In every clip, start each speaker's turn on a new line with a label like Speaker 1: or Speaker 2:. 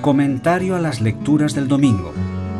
Speaker 1: Comentario a las lecturas del domingo.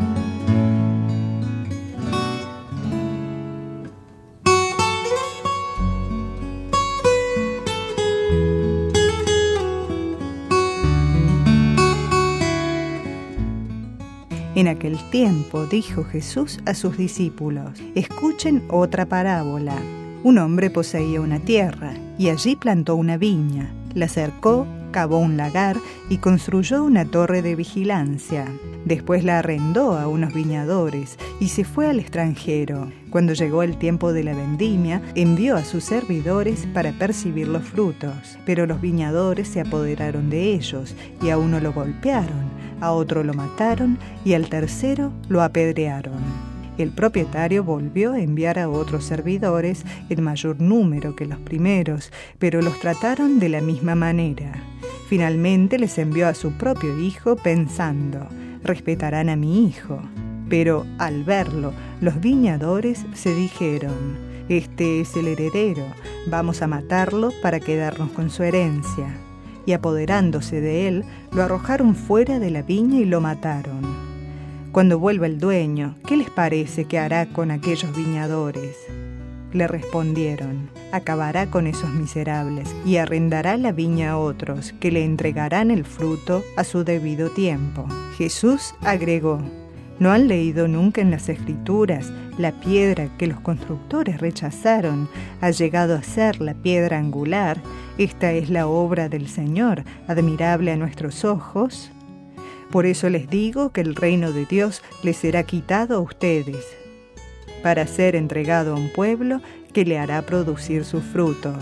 Speaker 2: En aquel tiempo dijo Jesús a sus discípulos: escuchen otra parábola. Un hombre poseía una tierra y allí plantó una viña, la cercó, cavó un lagar y construyó una torre de vigilancia. Después la arrendó a unos viñadores y se fue al extranjero. Cuando llegó el tiempo de la vendimia, envió a sus servidores para percibir los frutos. Pero los viñadores se apoderaron de ellos y a uno lo golpearon, a otro lo mataron y al tercero lo apedrearon. El propietario volvió a enviar a otros servidores en mayor número que los primeros, pero los trataron de la misma manera. Finalmente les envió a su propio hijo pensando: respetarán a mi hijo. Pero al verlo, los viñadores se dijeron: este es el heredero, vamos a matarlo para quedarnos con su herencia. Y apoderándose de él, lo arrojaron fuera de la viña y lo mataron. Cuando vuelva el dueño, ¿qué les parece que hará con aquellos viñadores? Le respondieron: acabará con esos miserables y arrendará la viña a otros, que le entregarán el fruto a su debido tiempo. Jesús agregó: ¿no han leído nunca en las Escrituras? La piedra que los constructores rechazaron ha llegado a ser la piedra angular. Esta es la obra del Señor, admirable a nuestros ojos. Por eso les digo que el reino de Dios les será quitado a ustedes, para ser entregado a un pueblo que le hará producir sus frutos.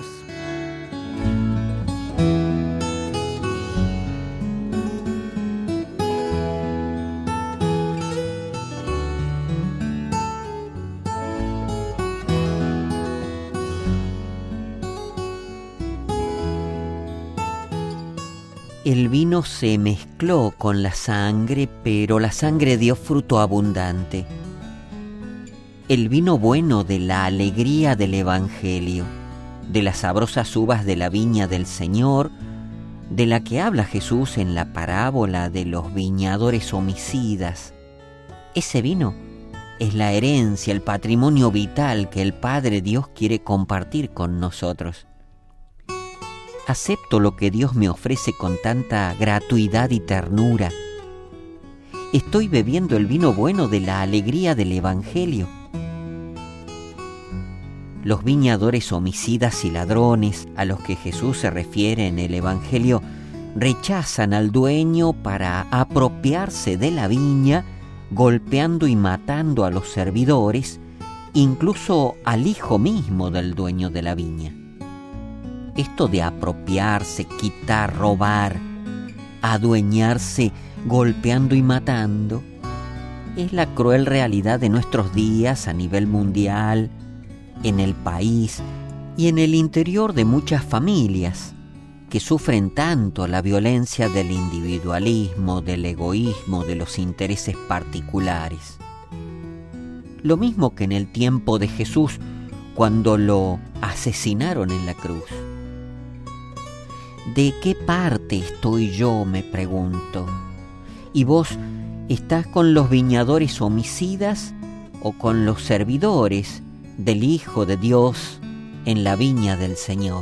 Speaker 3: El vino se mezcló con la sangre, pero la sangre dio fruto abundante. El vino bueno de la alegría del Evangelio, de las sabrosas uvas de la viña del Señor, de la que habla Jesús en la parábola de los viñadores homicidas. Ese vino es la herencia, el patrimonio vital que el Padre Dios quiere compartir con nosotros. Acepto lo que Dios me ofrece con tanta gratuidad y ternura. Estoy bebiendo el vino bueno de la alegría del Evangelio. Los viñadores homicidas y ladrones a los que Jesús se refiere en el Evangelio rechazan al dueño para apropiarse de la viña, golpeando y matando a los servidores, incluso al hijo mismo del dueño de la viña. Esto de apropiarse, quitar, robar, adueñarse, golpeando y matando, es la cruel realidad de nuestros días a nivel mundial, en el país y en el interior de muchas familias que sufren tanto la violencia del individualismo, del egoísmo, de los intereses particulares. Lo mismo que en el tiempo de Jesús, cuando lo asesinaron en la cruz. ¿De qué parte estoy yo?, me pregunto. ¿Y vos estás con los viñadores homicidas o con los servidores del Hijo de Dios en la viña del Señor?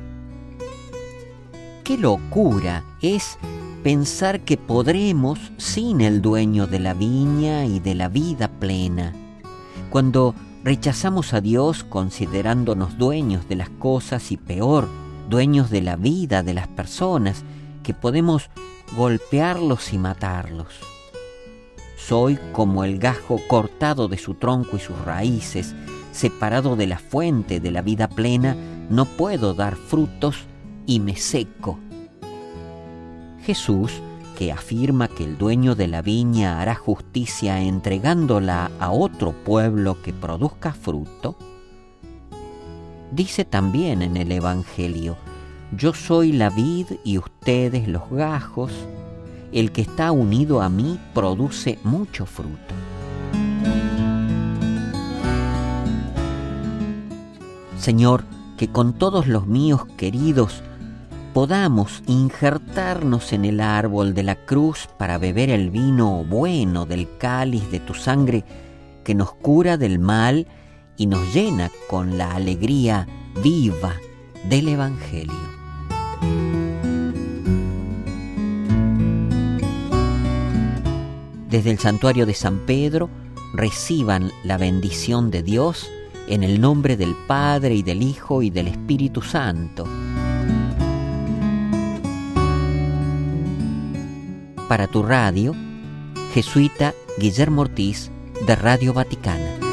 Speaker 3: ¡Qué locura es pensar que podremos sin el dueño de la viña y de la vida plena! Cuando rechazamos a Dios considerándonos dueños de las cosas y peor, dueños de la vida de las personas, que podemos golpearlos y matarlos. Soy como el gajo cortado de su tronco y sus raíces, separado de la fuente de la vida plena, no puedo dar frutos y me seco. Jesús, que afirma que el dueño de la viña hará justicia entregándola a otro pueblo que produzca fruto, dice también en el Evangelio: yo soy la vid y ustedes los gajos, el que está unido a mí produce mucho fruto. Señor, que con todos los míos queridos podamos injertarnos en el árbol de la cruz para beber el vino bueno del cáliz de tu sangre que nos cura del mal y nos llena con la alegría viva del Evangelio. Desde el santuario de San Pedro, reciban la bendición de Dios en el nombre del Padre y del Hijo y del Espíritu Santo. Para tu radio, jesuita Guillermo Ortiz, de Radio Vaticana.